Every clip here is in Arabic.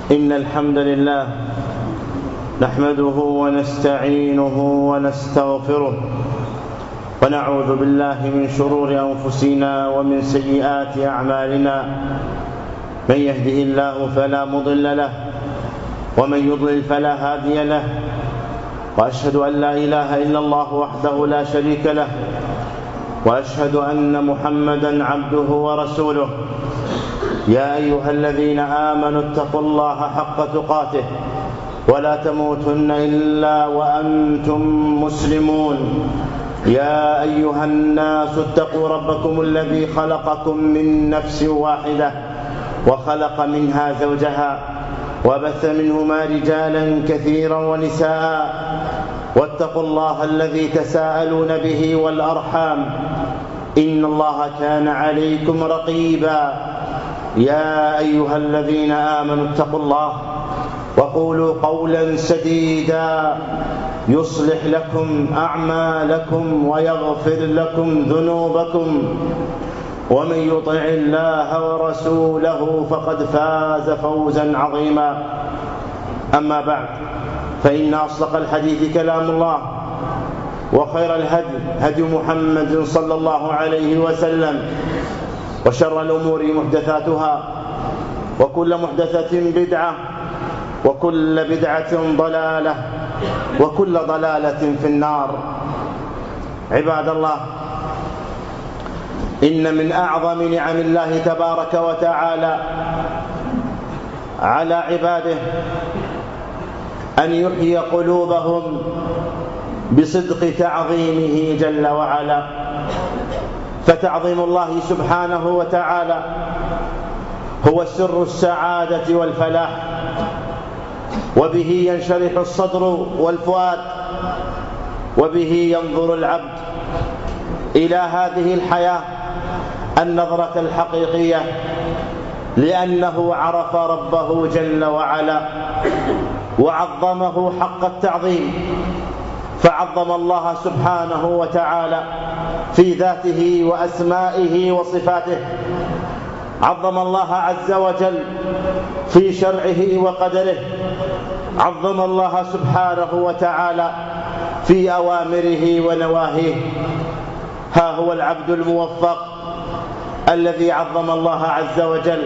إن الحمد لله نحمده ونستعينه ونستغفره ونعوذ بالله من شرور أنفسنا ومن سيئات أعمالنا. من يهده الله فلا مضل له ومن يضلل فلا هادي له، وأشهد أن لا إله إلا الله وحده لا شريك له، وأشهد أن محمدا عبده ورسوله. يا أيها الذين آمنوا اتقوا الله حق تقاته ولا تموتن إلا وأنتم مسلمون. يا أيها الناس اتقوا ربكم الذي خلقكم من نفس واحدة وخلق منها زوجها وبث منهما رجالا كثيرا ونساء، واتقوا الله الذي تساءلون به والأرحام إن الله كان عليكم رقيبا. يا أيها الذين آمنوا اتقوا الله وقولوا قولا سديدا يصلح لكم أعمالكم ويغفر لكم ذنوبكم، ومن يطع الله ورسوله فقد فاز فوزا عظيما. أما بعد، فإن أصدق الحديث كلام الله، وخير الهدي هدي محمد صلى الله عليه وسلم، وشر الأمور محدثاتها، وكل محدثة بدعة، وكل بدعة ضلالة، وكل ضلالة في النار. عباد الله، إن من أعظم نعم الله تبارك وتعالى على عباده أن يحيي قلوبهم بصدق تعظيمه جل وعلا. فتعظيم الله سبحانه وتعالى هو سر السعادة والفلاح، وبه ينشرح الصدر والفؤاد، وبه ينظر العبد إلى هذه الحياة النظرة الحقيقية، لأنه عرف ربه جل وعلا وعظمه حق التعظيم. فعظم الله سبحانه وتعالى في ذاته وأسمائه وصفاته، عظم الله عز وجل في شرعه وقدره، عظم الله سبحانه وتعالى في أوامره ونواهيه. ها هو العبد الموفق الذي عظم الله عز وجل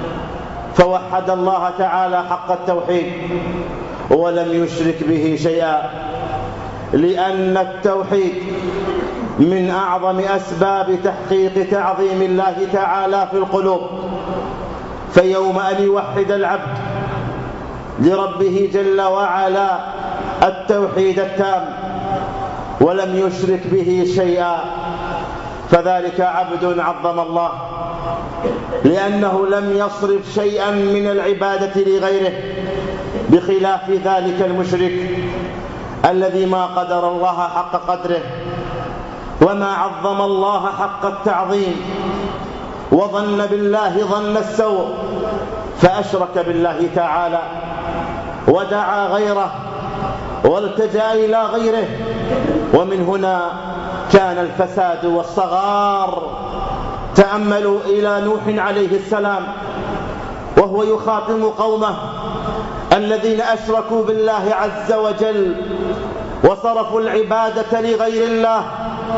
فوحد الله تعالى حق التوحيد ولم يشرك به شيئا، لأن التوحيد من أعظم أسباب تحقيق تعظيم الله تعالى في القلوب. فيوم أن يوحد العبد لربه جل وعلا التوحيد التام ولم يشرك به شيئا، فذلك عبد عظم الله، لأنه لم يصرف شيئا من العبادة لغيره، بخلاف ذلك المشرك الذي ما قدر الله حق قدره وما عظم الله حق التعظيم، وظن بالله ظن السوء فأشرك بالله تعالى ودعا غيره والتجأ إلى غيره. ومن هنا كان الفساد والصغار. تأملوا إلى نوح عليه السلام وهو يخاطب قومه الذين أشركوا بالله عز وجل وصرفوا العبادة لغير الله،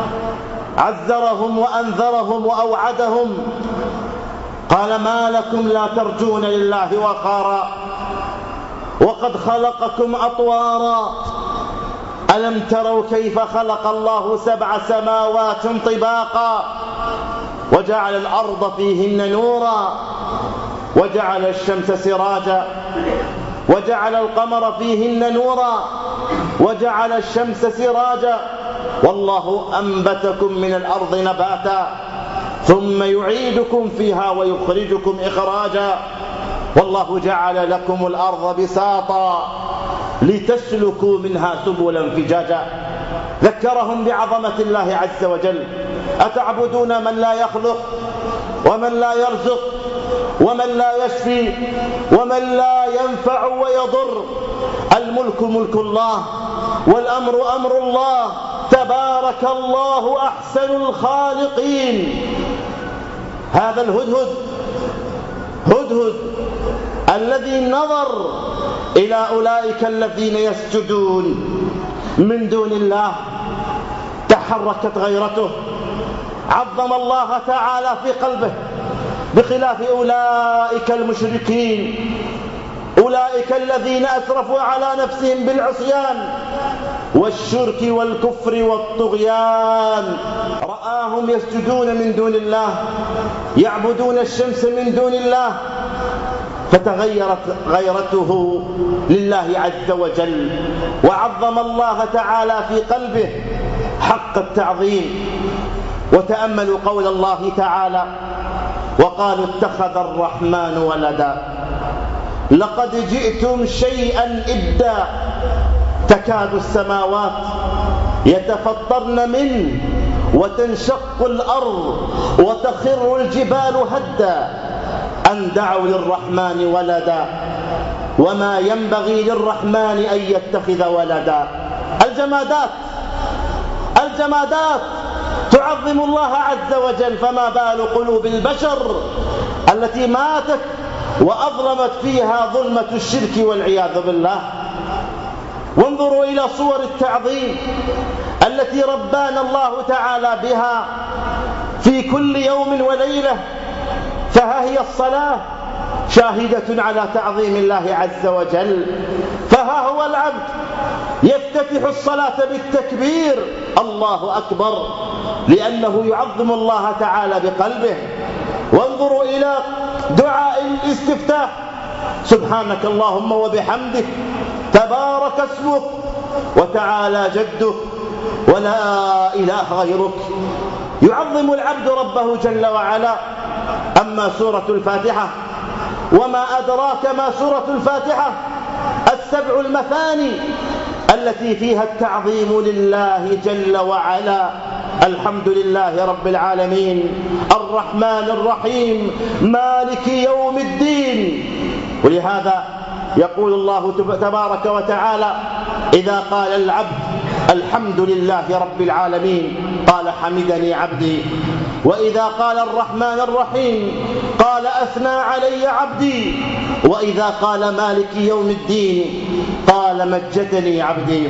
عزرهم وأنذرهم وأوعدهم، قال: ما لكم لا ترجون لله وقارا وقد خلقكم أطوارا، ألم تروا كيف خلق الله 7 سماوات طباقا وجعل الأرض فيهن نورا وجعل الشمس سراجا وجعل القمر فيهن نورا وجعل الشمس سراجا والله أنبتكم من الأرض نباتا ثم يعيدكم فيها ويخرجكم إخراجا والله جعل لكم الأرض بساطا لتسلكوا منها سبلا فجاجا. ذكرهم بعظمة الله عز وجل: أتعبدون من لا يخلق ومن لا يرزق ومن لا يشفي ومن لا ينفع ويضر، الملك ملك الله والأمر أمر الله، تبارك الله أحسن الخالقين. هذا الهدهد الذي نظر إلى أولئك الذين يسجدون من دون الله تحركت غيرته، عظم الله تعالى في قلبه، بخلاف أولئك المشركين، أولئك الذين أسرفوا على نفسهم بالعصيان والشرك والكفر والطغيان. رآهم يسجدون من دون الله، يعبدون الشمس من دون الله، فتغيرت غيرته لله عز وجل، وعظم الله تعالى في قلبه حق التعظيم. وتأملوا قول الله تعالى: وقالوا اتخذ الرحمن ولدا لقد جئتم شيئا إدا تكاد السماوات يتفطرن منه وتنشق الأرض وتخر الجبال هدا أن دعوا للرحمن ولدا وما ينبغي للرحمن أن يتخذ ولدا. الجمادات تعظم الله عز وجل، فما بال قلوب البشر التي ماتت وأظلمت فيها ظلمة الشرك والعياذ بالله. وانظروا إلى صور التعظيم التي ربانا الله تعالى بها في كل يوم وليلة، فها هي الصلاة شاهدة على تعظيم الله عز وجل، فها هو العبد يفتتح الصلاة بالتكبير الله أكبر لأنه يعظم الله تعالى بقلبه. وانظروا إلى دعاء الاستفتاح: سبحانك اللهم وبحمدك تبارك اسمك وتعالى جدك ولا إله غيرك. يعظم العبد ربه جل وعلا. أما سورة الفاتحة، وما أدراك ما سورة الفاتحة، السبع المثاني التي فيها التعظيم لله جل وعلا. الحمد لله رب العالمين، الرحمن الرحيم، مالك يوم الدين. ولهذا يقول الله تبارك وتعالى: إذا قال العبد الحمد لله رب العالمين قال حمدني عبدي. وإذا قال الرحمن الرحيم قال أثنى علي عبدي. وإذا قال مالك يوم الدين قال مجدني عبدي.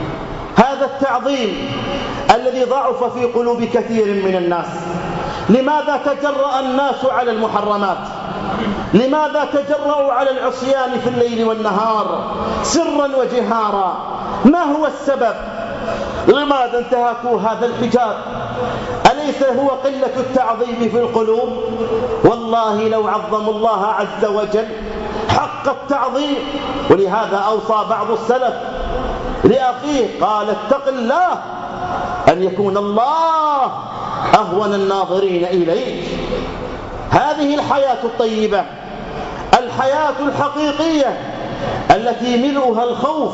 هذا التعظيم الذي ضعف في قلوب كثير من الناس. لماذا تجرأ الناس على المحرمات؟ لماذا تجرأوا على العصيان في الليل والنهار سرا وجهارا؟ ما هو السبب؟ لماذا انتهكوا هذا الحجاب؟ أليس هو قلة التعظيم في القلوب؟ والله لو عظموا الله عز وجل حق التعظيم. ولهذا أوصى بعض السلف لأخيه قال: اتق الله أن يكون الله أهون الناظرين إليك. هذه الحياة الطيبة، الحياة الحقيقية التي ملؤها الخوف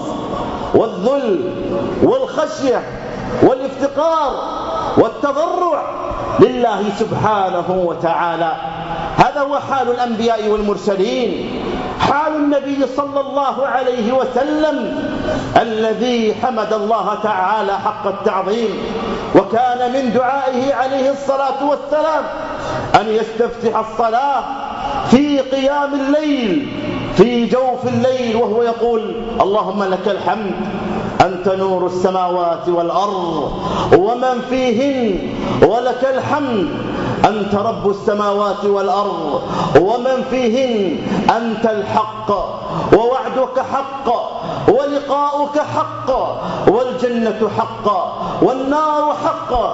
والذل والخشية والافتقار والتضرع لله سبحانه وتعالى. هذا هو حال الأنبياء والمرسلين، حال النبي صلى الله عليه وسلم الذي حمد الله تعالى حق التعظيم. وكان من دعائه عليه الصلاة والسلام أن يستفتح الصلاة في قيام الليل، في جوف الليل، وهو يقول: اللهم لك الحمد أنت نور السماوات والأرض ومن فيهن، ولك الحمد أنت رب السماوات والأرض ومن فيهن، أنت الحق ووعدك حق ولقاؤك حق والجنة حق والنار حق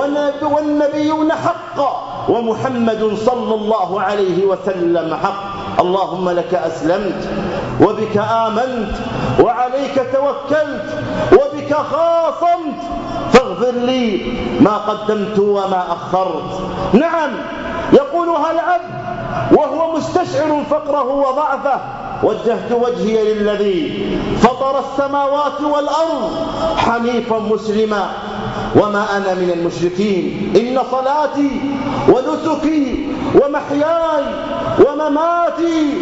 والنبيون حق ومحمد صلى الله عليه وسلم حق. اللهم لك أسلمت وبك آمنت وعليك توكلت وبك خاصمت فاغفر لي ما قدمت وما أخرت. نعم، يقولها العبد وهو مستشعر فقره وضعفه: وجهت وجهي للذي فطر السماوات والأرض حنيفا مسلما وما أنا من المشركين، إن صلاتي ونسكي ومحياي ومماتي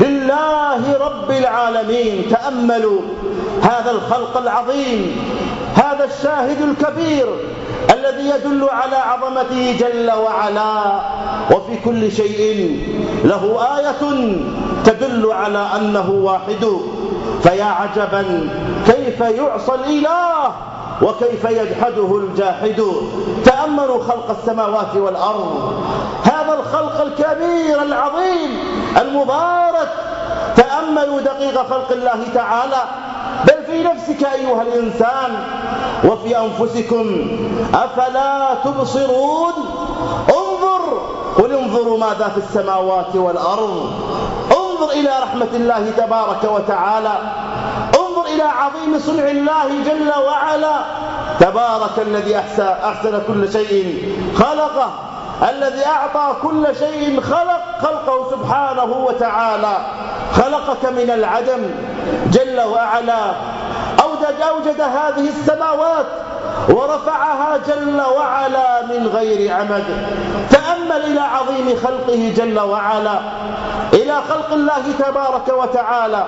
لله رب العالمين. تأملوا هذا الخلق العظيم، هذا الشاهد الكبير الذي يدل على عظمته جل وعلا. وفي كل شيء له آية تدل على أنه واحد، فيا عجبا كيف يعصى الإله وكيف يجحده الجاحد. تأملوا خلق السماوات والأرض، هذا الخلق الكبير العظيم المبارك. تأملوا دقيق خلق الله تعالى، بل في نفسك أيها الإنسان وفي أنفسكم، أفلا تبصرون؟ انظر، قل انظروا ماذا في السماوات والأرض، انظر إلى رحمة الله تبارك وتعالى، انظر إلى عظيم صنع الله جل وعلا. تبارك الذي أحسن كل شيء خلقه، الذي أعطى كل شيء خلقه سبحانه وتعالى. خلقك من العدم جل وعلا، أوجد هذه السماوات ورفعها جل وعلا من غير عمد. تأمل إلى عظيم خلقه جل وعلا، إلى خلق الله تبارك وتعالى،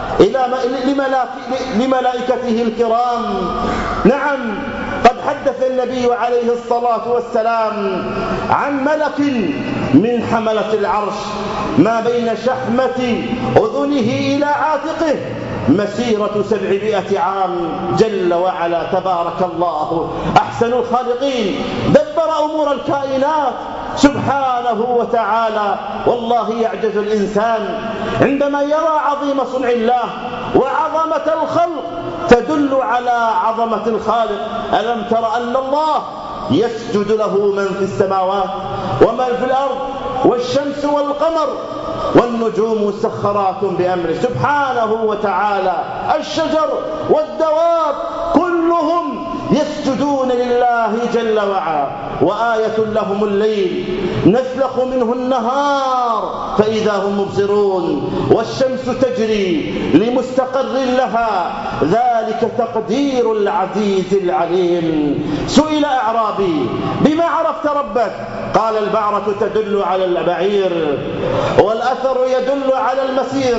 لملائكته الكرام. نعم، قد حدث النبي عليه الصلاة والسلام عن ملك من حملة العرش ما بين شحمة أذنه إلى عاتقه مسيرة 700 عام جل وعلا. تبارك الله أحسن الخالقين، دبر أمور الكائنات سبحانه وتعالى. والله يعجز الإنسان عندما يرى عظيم صنع الله وعظمة الخلق تدل على عظمة الخالق. ألم تر أن الله يسجد له من في السماوات ومن في الأرض، والشمس والقمر والنجوم مسخرات بأمره سبحانه وتعالى. الشجر والدواب كلهم يسجدون لله جل وعلا. وآية لهم الليل نسلخ منه النهار فإذا هم مبصرون، والشمس تجري لمستقر لها، ذلك تقدير العزيز العليم. سئل أعرابي بما عرفت ربك؟ قال البعرة تدل على البعير، والأثر يدل على المسير،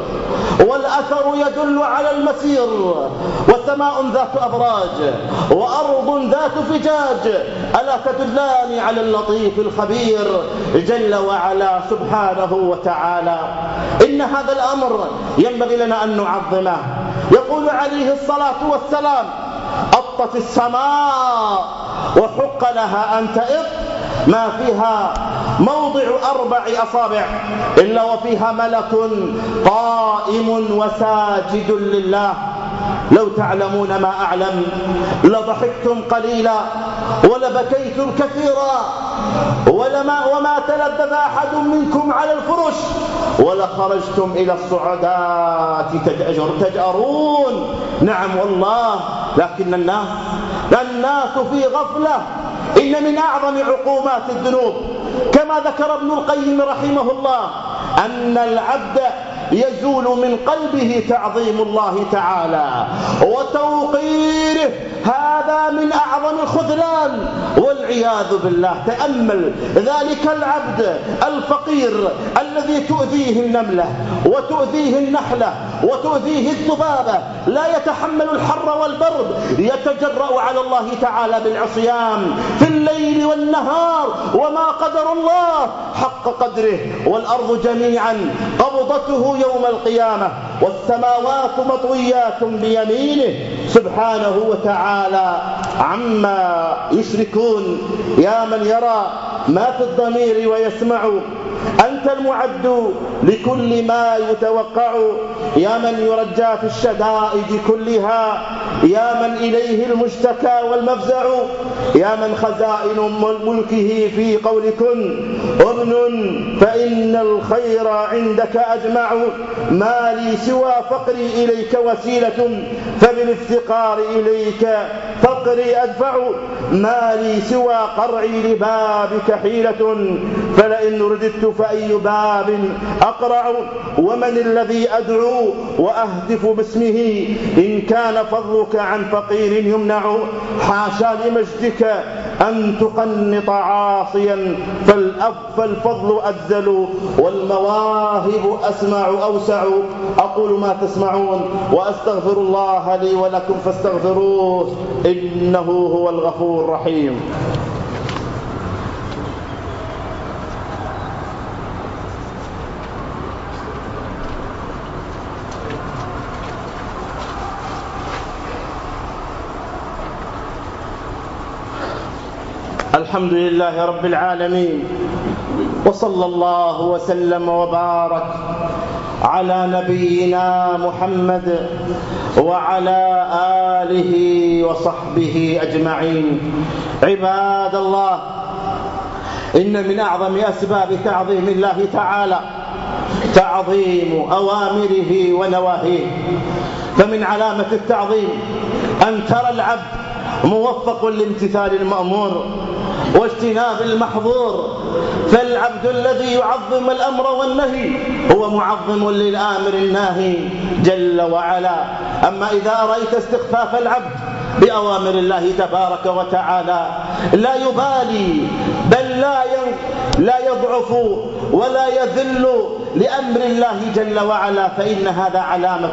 وسماء ذات أبراج وأرض ذات فجاج، ألا تدلان على اللطيف الخبير جل وعلا سبحانه وتعالى. إن هذا الأمر ينبغي لنا أن نعظمه. يقول عليه الصلاة والسلام: أطت السماء وحق لها أن تئط، ما فيها موضع 4 أصابع إلا وفيها ملك قائم وساجد لله. لو تعلمون ما أعلم لضحكتم قليلا ولبكيتم كثيرا، وما تلذذ أحد منكم على الفرش ولخرجتم إلى الصعدات تجأرون. نعم والله، لكن الناس في غفلة. إن من أعظم عقوبات الذنوب كما ذكر ابن القيم رحمه الله أن العبد يزول من قلبه تعظيم الله تعالى وتوقيره. هذا من أعظم الخذلان والعياذ بالله. تأمل ذلك العبد الفقير الذي تؤذيه النملة وتؤذيه النحلة وتؤذيه الذبابة، لا يتحمل الحر والبرد، يتجرأ على الله تعالى بالعصيان في الليل والنهار، وما قدر الله حق قدره. والأرض جميعا قبضته يوم القيامة، والسماوات مطويات بيمينه سبحانه وتعالى عما يشركون. يا من يرى ما في الضمير ويسمع، أنت المعد لكل ما يتوقع. يا من يرجى في الشدائد كلها، يا من إليه المشتكى والمفزع، يا من خزائن ملكه في قول كن أمن فإن الخير عندك أجمع. ما لي سوى فقري إليك وسيلة، فبالافتقار إليك فقري أدفع. ما لي سوى قرعي لبابك حيلة، فلئن رددت فأي باب أقرع. ومن الذي أدعو وأهتف باسمه إن كان فضلك عن فقير يمنع. حاشا لمجدك أن تقنط عاصيا، فالفضل أجزل والمواهب أسمع أوسع. أقول ما تسمعون وأستغفر الله لي ولكم فاستغفروه إنه هو الغفور الرحيم. الحمد لله رب العالمين، وصلى الله وسلم وبارك على نبينا محمد وعلى آله وصحبه أجمعين. عباد الله، إن من أعظم أسباب تعظيم الله تعالى تعظيم أوامره ونواهيه. فمن علامة التعظيم أن ترى العبد موفق لامتثال المأمور واجتناب المحظور. فالعبد الذي يعظم الأمر والنهي هو معظم للآمر الناهي جل وعلا. أما إذا رأيت استخفاف العبد بأوامر الله تبارك وتعالى لا يبالي بل لا يضعف ولا يذل لأمر الله جل وعلا، فإن هذا علامة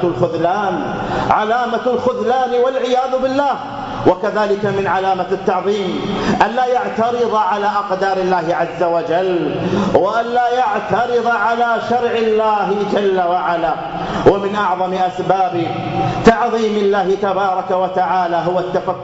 الخذلان والعياذ بالله. وكذلك من علامة التعظيم أن لا يعترض على أقدار الله عز وجل، وأن لا يعترض على شرع الله جل وعلا. ومن أعظم أسباب تعظيم الله تبارك وتعالى هو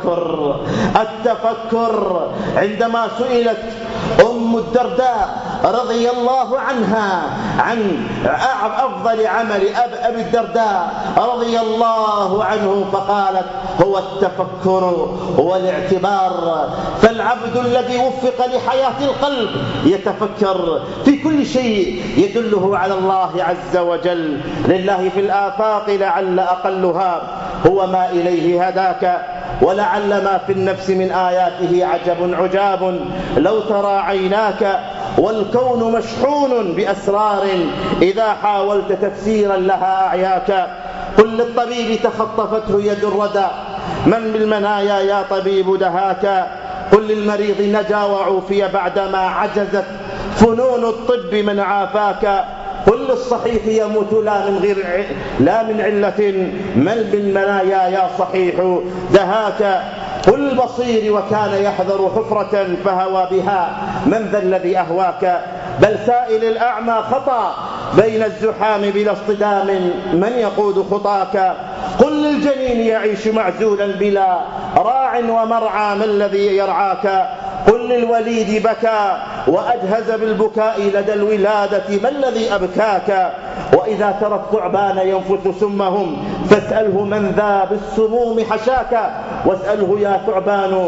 التفكر. عندما سئلت أم الدرداء رضي الله عنها عن أفضل عمل أبي الدرداء رضي الله عنه فقالت هو التفكر والاعتبار. فالعبد الذي وفق لحياة القلب يتفكر في كل شيء يدله على الله عز وجل. لله في الآفاق لعل أقلها هو ما إليه هداك، ولعل ما في النفس من آياته عجب عجاب لو ترى عيناك، والكون مشحون بأسرار إذا حاولت تفسيرا لها أعياك. قل للطبيب تخطفته يد الردى من بالمنايا يا طبيب دهاك. قل للمريض نجا وعوفي بعدما عجزت فنون الطب من عافاك. قل للصحيح يموت لا من علة من بالمنايا يا صحيح دهاك. قل البصير وكان يحذر حفرة فهوى بها من ذا الذي أهواك. بل سائل الأعمى خطأ بين الزحام بلا اصطدام من يقود خطاك. قل للجنين يعيش معزولا بلا راع ومرعى من الذي يرعاك. قل للوليد بكى وأجهز بالبكاء لدى الولادة ما الذي أبكاك. وإذا ترى الثعبان ينفث سمهم فاسأله من ذا بالسموم حشاك. واسأله يا ثعبان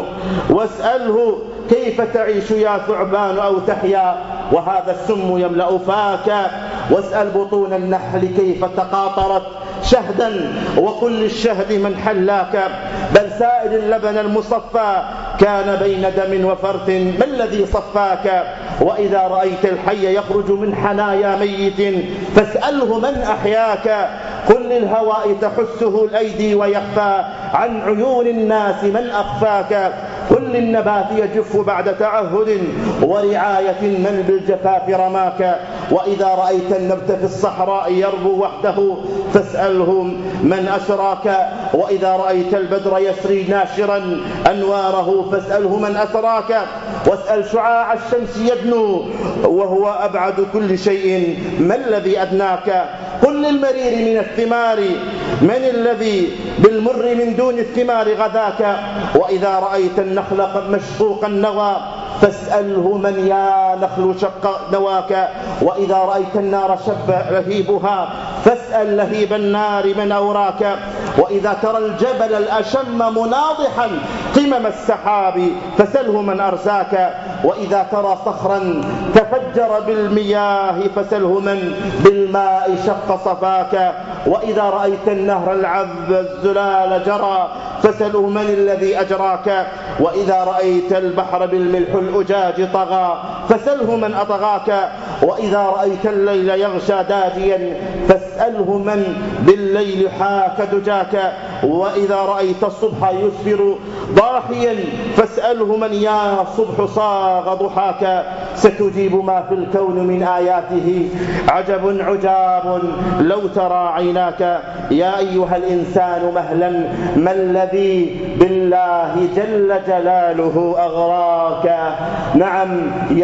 واسأله كيف تعيش يا ثعبان أو تحيا وهذا السم يملأ فاك. واسأل بطون النحل كيف تقاطرت شهدا وقل للشهد من حلاك. بل سائل اللبن المصفى كان بين دم وفرث ما الذي صفاك. وإذا رأيت الحي يخرج من حنايا ميت فاسأله من أحياك. قل للهواء تحسه الأيدي ويخفى عن عيون الناس من أخفاك. قل للنبات يجف بعد تعهد ورعاية من بالجفاف رماك. وإذا رأيت النبت في الصحراء يربو وحده فاسأله من أسراك. وإذا رأيت البدر يسري ناشرا أنواره فاسأله من أسراك. واسأل شعاع الشمس يدنو وهو أبعد كل شيء ما الذي أدناك. قل للمرير من الثمار من الذي بالمر من دون الثمار غذاك. وإذا رأيت النخل مشقوق النوى فاسأله من يا نخل شق نواك. وإذا رأيت النار شب لهيبها فاسأل لهيب النار من أوراك. وإذا ترى الجبل الأشم مناضحا قمم السحاب فسله من أرساك. وإذا ترى صخرا تفجر بالمياه فسله من بالماء شق صفاك. وإذا رأيت النهر العذب الزلال جرى فسله من الذي أجراك. وإذا رأيت البحر بالملح الأجاج طغى فسله من أطغاك. وإذا رأيت الليل يغشى داجيا فاسأله من بالليل حاك دجاك. وإذا رأيت الصبح يسفر ضاحيا فاسأله من يا صبح صاغ ضحاك. ستجيب ما في الكون من آياته عجب عجاب لو ترى عيناك. يا أيها الإنسان مهلا ما الذي بالله جل جلاله أغراك. نعم يا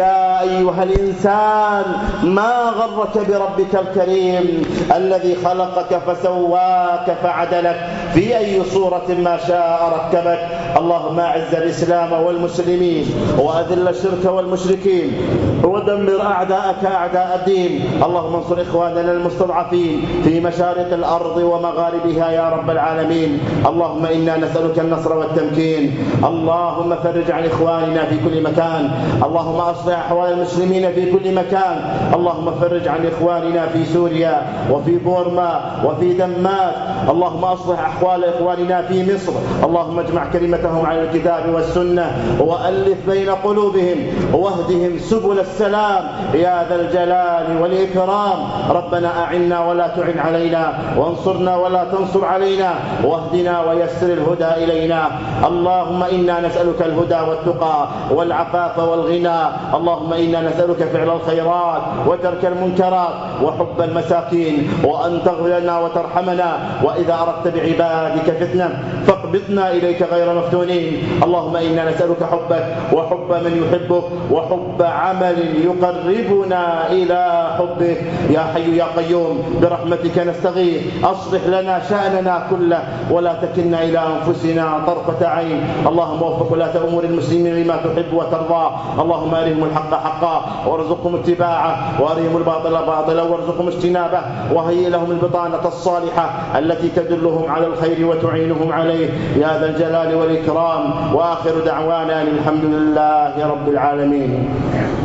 أيها الإنسان ما غرك بربك الكريم الذي خلقك فسواك فعدلك في أي صورة ما شاء ركبك. اللهم أعز الإسلام والمسلمين وأذل الشرك والمشركين ودمر أعداءك أعداء الدين. اللهم انصر إخواننا المستضعفين في مشارق الأرض ومغاربها يا رب العالمين. اللهم إنا نسألك النصر والتمكين. اللهم فرج عن إخواننا في كل مكان. اللهم أصلح أحوال المسلمين في كل مكان. اللهم فرج عن إخواننا في سوريا وفي بورما وفي دمات. اللهم أصلح أحوال إخواننا في مصر. اللهم اجمع كلمتهم على الكتاب والسنة وألف بين قلوبهم واهدهم سبل السلام يا ذا الجلال والإكرام. ربنا أعنا ولا تعن علينا وانصرنا ولا تنصر علينا واهدنا ويسر الهدى إلينا. اللهم إنا نسألك الهدى والتقى والعفاف والغنى. اللهم إنا نسألك فعل الخيرات وترك المنكرات وحب المساكين وأن تغفر لنا وترحمنا. وإذا أردت بعبادك فتنة فاقبضنا إليك غير مفتونين. اللهم إنا نسألك حبك وحب من يحبك وحب عمل يقربنا إلى حبك يا حي يا قيوم برحمتك نستغيث. أصلح لنا شأننا كله ولا تكلنا إلى أنفسنا طرفة عين. اللهم وفق ولاة أمور المسلمين لما تحب وترضى. اللهم أرهم الحق حقا وارزقهم اتباعه وأرهم الباطل باطلا وارزقهم اجتنابه وهيئ لهم البطانة الصالحة التي تدلهم على الخير وتعينهم عليه يا ذا الجلال والإكرام. وآخر دعوانا الحمد لله رب العالمين.